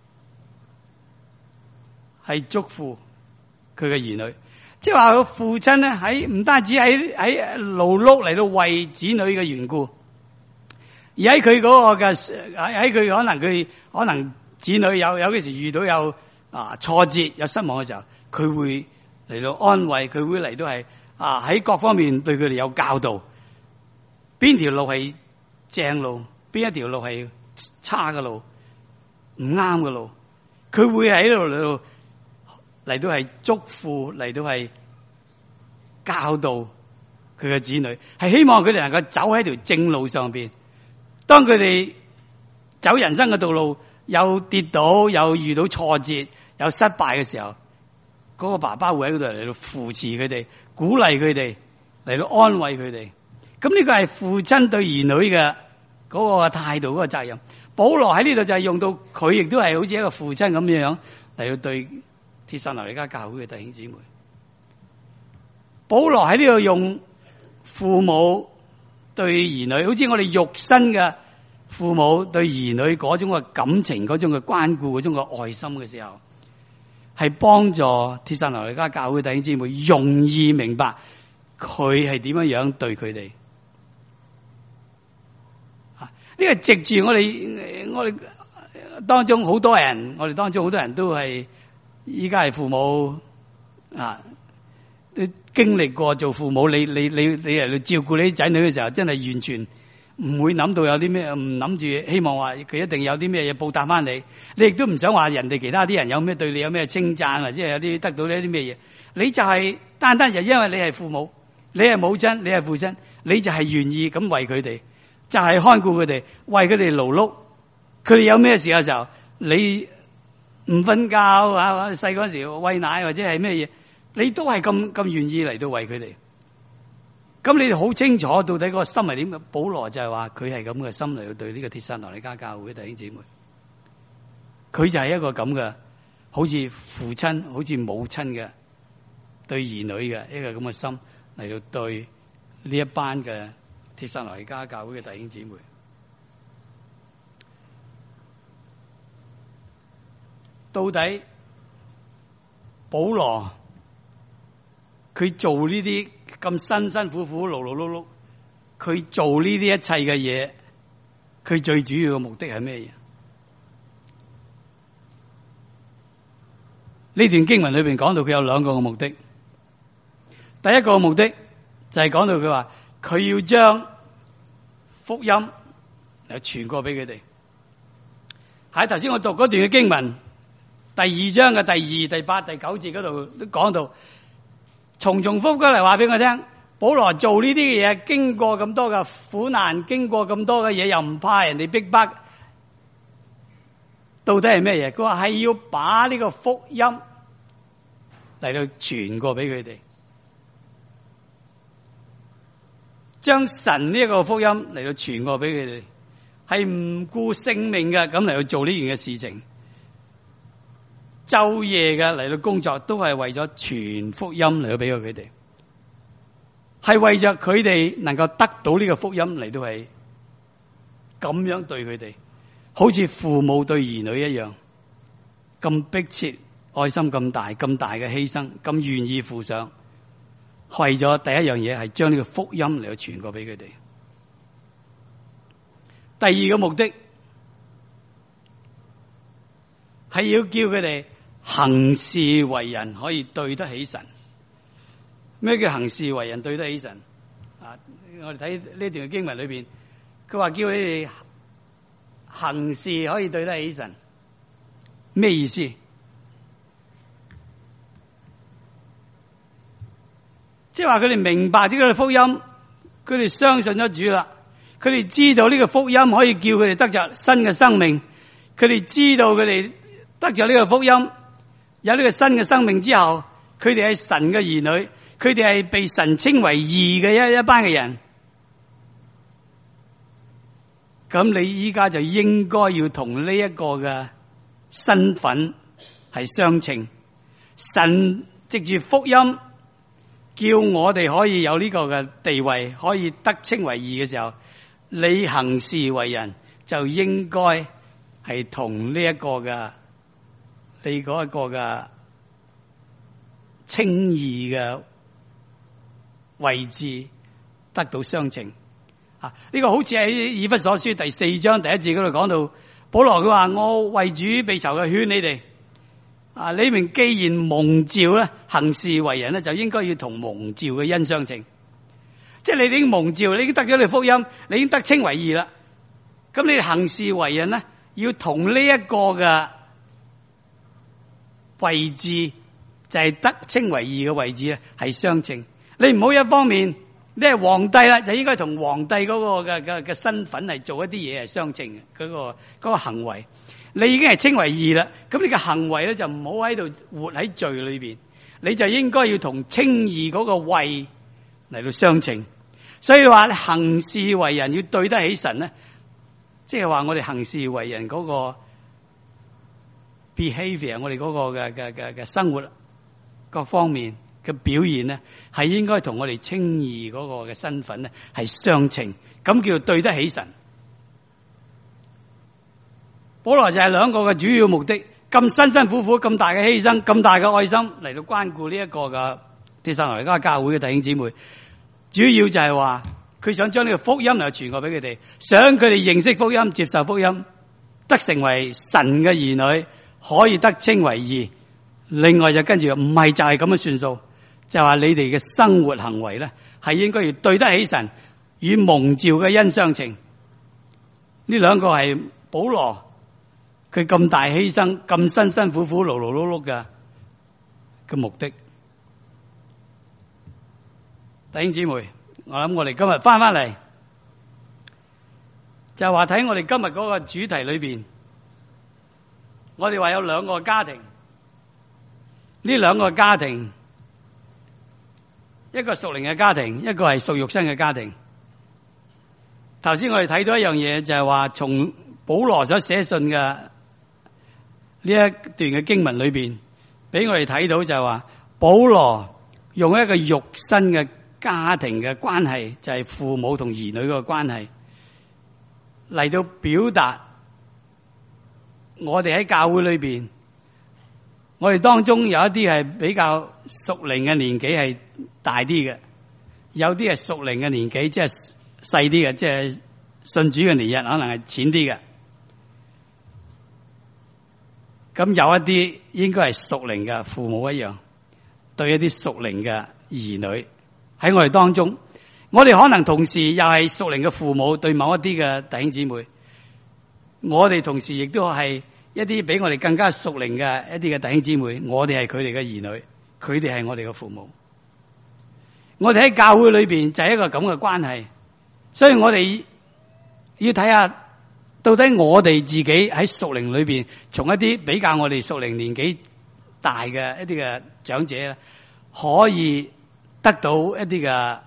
係祝福佢嘅兒女。即係話個父親咧，喺唔單止喺勞碌嚟到為子女嘅緣故，而喺佢嗰個嘅喺佢可能子女有幾時遇到有挫折有失望嘅時候，佢會嚟到安慰，佢會嚟到係喺各方面對佢哋有教導，邊條路係正路，邊一條路係差嘅路，唔啱嘅路， 佢會喺度嚟到係囑咐，嚟到係教導佢嘅子女，係希望佢哋能夠走喺條正路上邊。當佢哋走人生嘅道路，有跌倒，有遇到挫折，有失敗嘅時候，嗰個爸爸會喺嗰度嚟到扶持佢哋，鼓勵佢哋，嚟到安慰佢哋。咁呢個係父親對兒女嘅嗰個態度，嗰個責任。保羅喺呢度就係用到佢，亦都係好似一個父親咁樣嚟到對帖撒羅尼迦教會嘅弟兄姊妹。保羅喺呢度用父母對兒女，好似我哋肉身嘅父母對兒女嗰種嘅感情、嗰種嘅關顧、嗰種嘅愛心嘅時候，係幫助帖撒羅尼迦教會弟兄姊妹容易明白佢係點樣對佢哋。呢個藉住我哋當中好多人，我哋當中好多人都係依家係父母啊，都經歷過做父母，你嚟到照顧你啲仔女嘅時候，真係完全唔會諗到有啲咩，唔諗住希望話佢一定有啲咩嘢報答翻你，你亦都唔想話人哋其他啲人有咩對你有咩稱讚，或者係有啲得到呢啲咩嘢，你就係單單就因為你係父母，你係母親，你係父親，你就係願意咁為佢哋。就係看顧佢哋，為佢哋勞碌。佢哋有咩事嘅時候，你唔瞓覺啊？細嗰陣時餵奶或者係咩嘢，你都係咁願意嚟到為佢哋。咁你哋好清楚到底嗰個心係點嘅？保羅就係話佢係咁嘅心嚟到對呢個帖撒羅尼迦教會弟兄姊妹。佢就係一個咁嘅，好似父親、好似母親嘅對兒女嘅一個咁嘅心嚟到對呢一班嘅帖撒羅尼迦教會嘅弟兄姊妹。到底保羅佢做呢啲咁辛苦苦、勞勞碌碌，佢做呢啲一切嘅嘢，佢最主要嘅目的係咩嘢？呢段經文裏邊講到佢有兩個嘅目的。第一個嘅目的就係講到佢話佢要將福音嚟傳過俾佢哋。喺頭先我讀嗰段嘅經文，第二章嘅第2、第8、第9節嗰度都講到，重複嚟話俾我聽，保羅做呢啲嘅嘢，經過咁多嘅苦難，經過咁多嘅嘢，又唔怕人哋逼迫，到底係咩嘢？佢話係要把呢個福音嚟到傳過俾佢哋，將神呢一個福音嚟到傳過俾佢哋，係唔顧性命嘅咁嚟到做呢件嘅事情。晝夜嘅嚟到工作，都係為咗傳福音嚟到俾佢哋，係為着佢哋能夠得到呢個福音嚟到係咁樣對佢哋，好似父母對兒女一樣，咁迫切，愛心咁大嘅犧牲，咁願意付上，為咗第一樣嘢係將呢個福音嚟到傳過俾佢哋。第二個目的係要叫佢哋行事為人可以對得起神。咩叫行事為人對得起神？啊，我哋睇呢段經文裏邊，佢話叫你哋行事可以對得起神，咩意思？即係話佢哋明白咗呢個福音，佢哋相信咗主啦，佢哋知道呢個福音可以叫佢哋得着新嘅生命，佢哋知道佢哋得着呢個福音，有呢個新嘅生命之後，佢哋係神嘅兒女，佢哋係被神稱為義嘅一班嘅人。咁你依家就應該要同呢一個嘅身份係相稱。神藉住福音叫我哋可以有呢個嘅地位，可以得稱為義嘅時候，你行事為人就應該係同呢一個嘅你嗰一個嘅稱義嘅位置得到相稱。啊！呢個好似喺以弗所書第4章第1節嗰度講到，保羅佢話：我為主被囚嘅勸你哋，啊！你們既然蒙召咧，行事為人咧，就應該要同蒙召嘅恩相稱。即係你已經蒙召，你已經得咗你福音，你已經得稱為義啦。咁你哋行事為人咧，要同呢一個嘅位置就係得稱為義嘅位置咧，係相稱。你唔好一方面你係皇帝啦，就應該同皇帝嗰個嘅身份係做一啲嘢係相稱嘅，嗰個行為，你已經係稱為義啦。咁你嘅行為咧就唔好喺度活喺罪裏邊，你就應該要同稱義嗰個位嚟到相稱。所以話行事為人要對得起神咧，即係話我哋行事為人嗰個 behavior， 我哋嗰個嘅生活各方面嘅表現咧，係應該同我哋稱義嗰個嘅身份咧係相稱，咁叫對得起神。保羅就係兩個嘅主要目的，咁辛辛苦苦咁大嘅犧牲，咁大嘅愛心嚟到關顧呢一個嘅帖撒羅尼迦教會嘅弟兄姊妹，主要就係話佢想將呢個福音嚟傳過俾佢哋，想佢哋認識福音、接受福音，得成為神嘅兒女，可以得稱為義。另外就跟住唔係就係咁樣算數，就話你哋嘅生活行為咧係應該要對得起神，與蒙召嘅恩相稱。呢兩個係保羅佢咁大犧牲、咁辛辛苦苦、勞勞碌碌嘅目的。弟兄姊妹，我諗我哋今日翻嚟就係話睇我哋今日嗰個主題裏邊，我哋話有兩個家庭，呢兩個家庭，一個屬靈嘅家庭，一個係屬肉身嘅家庭。頭先我哋睇到一樣嘢，就係話從保羅所寫信嘅呢一段嘅經文裏邊，俾我哋睇到就係話保羅用一個肉身嘅家庭嘅關係，就係父母同兒女嘅關係，嚟到表達我哋喺教會裏邊，我哋當中有一啲係比較屬靈嘅年紀係大啲嘅，有啲係屬靈嘅年紀即係細啲嘅，即係信主嘅年日可能係淺啲嘅。咁有一啲應該係屬靈嘅父母一樣，對一啲屬靈嘅兒女喺我哋當中，我哋可能同時又係屬靈嘅父母對某一啲嘅弟兄姊妹，我哋同時亦都係一啲比我哋更加屬靈嘅一啲嘅弟兄姊妹，我哋係佢哋嘅兒女，佢哋係我哋嘅父母。我哋喺教會裏邊就係一個咁嘅關係，所以我哋要睇下到底我哋自己喺屬靈裏邊，從一啲比較我哋屬靈年紀大嘅一啲嘅長者，可以得到一啲嘅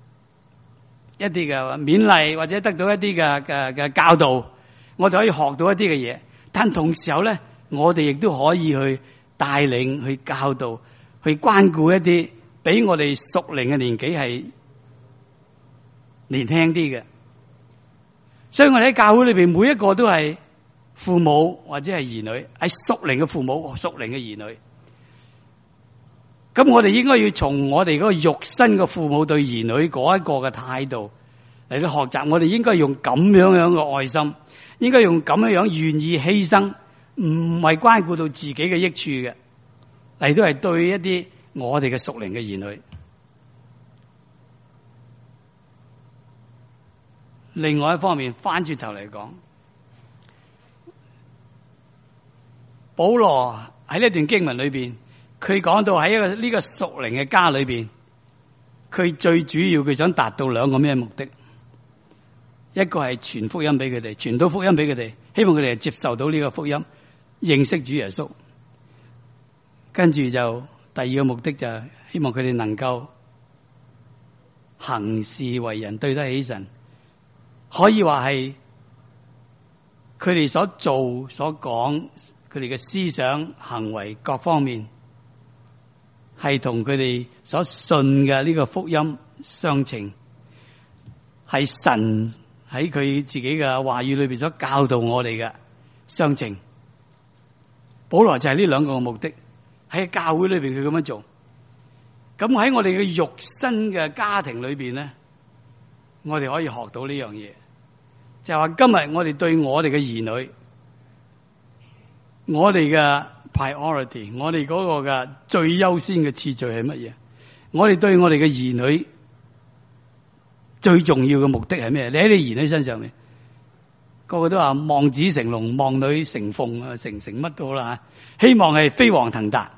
勉勵，或者得到一啲嘅教導，我哋可以學到一啲嘅嘢。但同時候咧，我哋亦都可以去帶領、去教導、去關顧一啲比我哋屬靈嘅年紀係年輕啲嘅。所以我哋喺教會裏邊，每一個都係父母或者係兒女，係屬靈嘅父母、屬靈嘅兒女。咁我哋應該要從我哋嗰個肉身嘅父母對兒女嗰一個嘅態度嚟到學習。我哋應該用咁樣嘅愛心，應該用咁樣願意犧牲，唔係關顧到自己嘅益處嘅，嚟到係對一啲我哋嘅屬靈嘅兒女。另外一方面，翻轉頭嚟講，保羅喺呢段經文裏邊，佢講到喺呢個屬靈嘅家裏邊，佢最主要佢想達到兩個咩目的？一個係傳福音俾佢哋，傳到福音俾佢哋，希望佢哋接受到呢個福音，認識主耶穌。跟住就第二個目的就係希望佢哋能夠行事為人，對得起神。可以話係佢哋所做所講，佢哋嘅思想行為各方面係同佢哋所信嘅呢個福音相稱，係神喺佢自己嘅話語裏邊所教導我哋嘅相稱。保羅就係呢兩個目的，喺教會裏邊佢咁樣做。咁喺我哋嘅肉身嘅家庭裏邊咧，我哋可以學到呢樣嘢，就係話今日我哋對我哋嘅兒女，我哋嘅 priority， 我哋嗰個嘅最優先嘅次序係乜嘢？我哋對我哋嘅兒女最重要嘅目的係咩？你喺你兒女身上面， 個個都話望子成龍，望女成鳳啊，成乜都好啦，希望係飛黃騰達，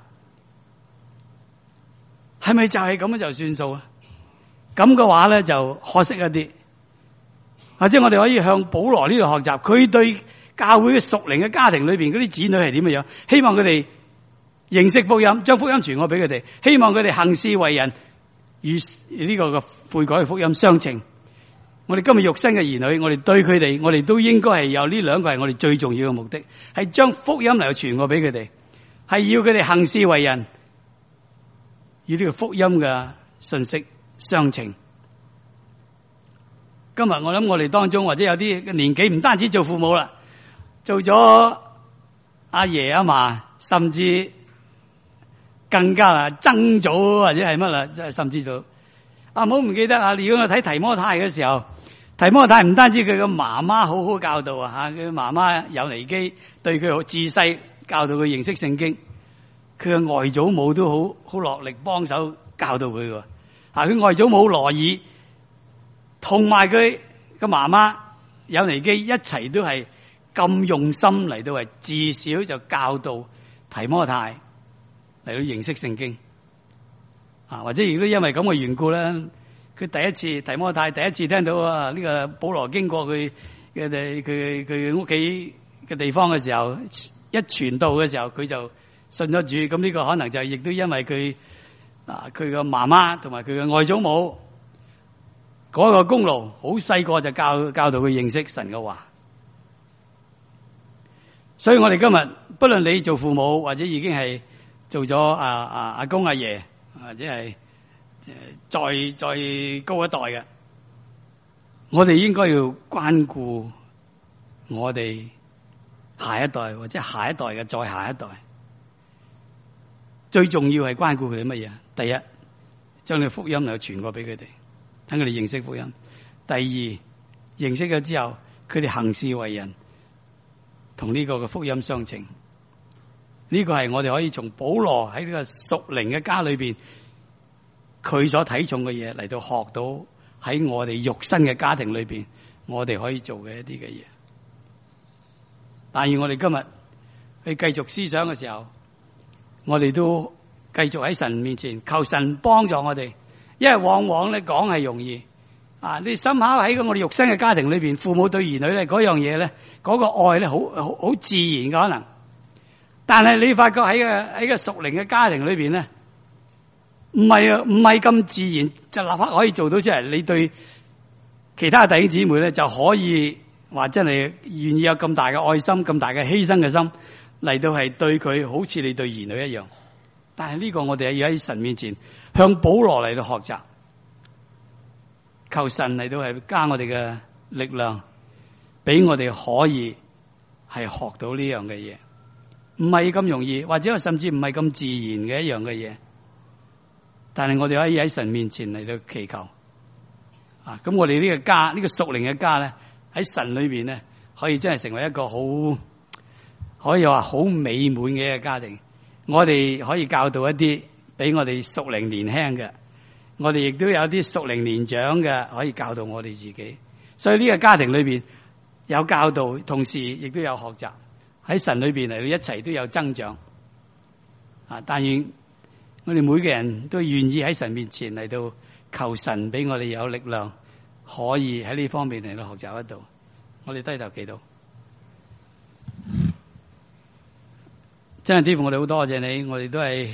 係咪就係咁樣就算數啊？咁嘅話咧就可惜一啲，或者我哋可以向保羅呢度學習，佢對教會嘅屬靈嘅家庭裏邊嗰啲子女係點樣樣，希望佢哋認識福音，將福音傳過俾佢哋，希望佢哋行事為人與呢個嘅悔改嘅福音相稱。我哋今日肉身嘅兒女，我哋對佢哋，我哋都應該係有呢兩個係我哋最重要嘅目的，係將福音嚟傳過俾佢哋，係要佢哋行事為人與呢個福音嘅信息相稱。今日我諗我哋當中或者有啲年紀唔單止做父母啦，做咗阿爺阿嫲，甚至更加啦曾祖或者係乜啦，即係甚至做唔好唔記得啊！如果我睇提摩太嘅時候，提摩太唔單止佢嘅媽媽好好教導啊，佢媽媽有尼基對佢自細教導佢認識聖經，佢嘅外祖母都好落力幫手教導佢喎。佢外祖母羅爾同埋佢嘅媽媽有尼基一齊都係咁用心嚟到係至少就教導提摩太嚟到認識聖經。或者亦都因為咁嘅緣故咧，佢第一次提摩太第一次聽到呢個保羅經過佢屋企嘅地方嘅時候，一傳道嘅時候，佢就信咗主。咁呢個可能就亦都因為佢個媽媽同埋佢嘅外祖母嗰個功勞，好細個就教導佢認識神嘅話。所以我哋今日不論你做父母或者已經係做咗阿公阿爺，或者係再高一代嘅，我哋應該要關顧我哋下一代或者下一代嘅再下一代。最重要係關顧佢哋乜嘢？第一，將你福音嚟傳過俾佢哋，等佢哋認識福音；第二，認識咗之後，佢哋行事為人同呢個嘅福音相稱。呢個係我哋可以從保羅喺呢個屬靈嘅家裏邊，佢所睇重嘅嘢嚟到學到喺我哋肉身嘅家庭裏邊，我哋可以做嘅一啲嘅嘢。但願我哋今日去繼續思想嘅時候，我哋都繼續喺神面前求神幫助我哋，因為往往咧講係容易你深刻喺我哋肉身嘅家庭裏邊，父母對兒女咧嗰樣嘢咧，嗰個愛咧好自然嘅可能。但係你發覺喺個屬靈嘅家庭裏邊咧，唔係咁自然就立刻可以做到出嚟。你對其他弟兄姊妹咧就可以話真係願意有咁大嘅愛心、咁大嘅犧牲嘅心嚟到係對佢，好似你對兒女一樣。但係呢個我哋要喺神面前向保羅嚟到學習，求神嚟到係加我哋嘅力量，俾我哋可以係學到呢樣嘅嘢。唔係咁容易，或者甚至唔係咁自然嘅一樣嘅嘢，但係我哋可以喺神面前嚟到祈求。咁我哋呢個家，呢個屬靈嘅家咧，喺神裏邊咧，可以真係成為一個可以話好美滿嘅一個家庭。我哋可以教導一啲比我哋屬靈年輕嘅，我哋亦都有啲屬靈年長嘅，可以教導我哋自己。所以呢個家庭裏邊有教導，同時亦都有學習。喺神裏邊嚟到一齊都有增長。但願我哋每個人都願意喺神面前嚟到求神俾我哋有力量，可以喺呢方面嚟到學習得到。我哋低頭祈禱。真係天父，我哋好多謝你，我哋都係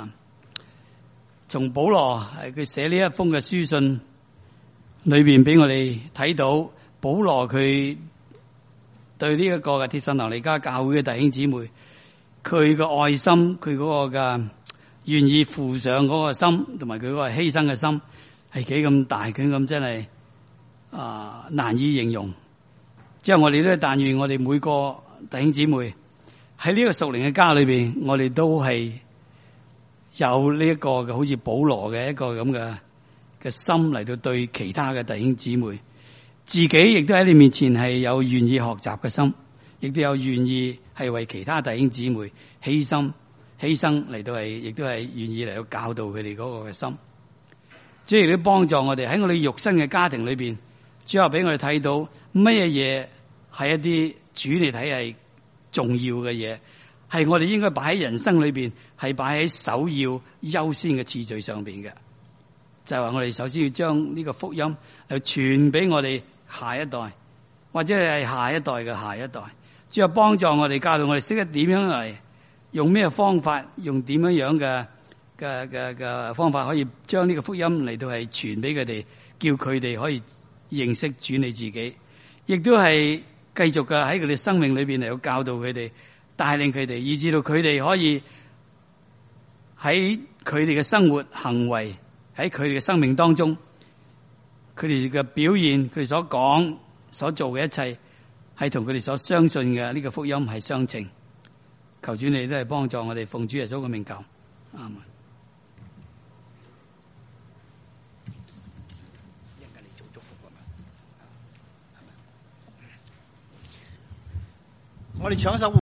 從保羅係佢寫呢一封嘅書信裏邊俾我哋睇到保羅佢對呢一個嘅帖撒羅尼迦教會嘅弟兄姊妹，佢個愛心，佢嗰個嘅願意付上嗰個心，同埋佢嗰個犧牲嘅心，係幾咁大，幾咁真係難以形容。之後我哋都但願我哋每個弟兄姊妹喺呢個屬靈嘅家裏邊，我哋都係有呢一個嘅好似保羅嘅一個咁嘅心嚟到對其他嘅弟兄姊妹。自己亦都喺你面前係有願意學習嘅心，亦都有願意係為其他弟兄姊妹犧牲嚟到係，亦都係願意嚟到教導佢哋嗰個嘅心。主亦都幫助我哋喺我哋肉身嘅家庭裏邊，主要俾我哋睇到乜嘢嘢係一啲主你睇係重要嘅嘢，係我哋應該擺喺人生裏邊，係擺喺首要優先嘅次序上邊嘅。就係話我哋首先要將呢個福音嚟傳俾我哋下一代，或者係下一代嘅下一代，之後幫助我哋教導我哋識得點樣嚟用咩方法，用點樣樣嘅方法可以將呢個福音嚟到係傳俾佢哋，叫佢哋可以認識主你自己，亦都係繼續嘅喺佢哋生命裏邊嚟到教導佢哋，帶領佢哋，以至到佢哋可以喺佢哋嘅生活行為，喺佢哋嘅生命當中，佢哋嘅表現，佢哋所講所做嘅一切，係同佢哋所相信嘅呢個福音係相稱。求主你都係幫助我哋，奉主耶穌嘅名求，阿門。 我哋唱一首。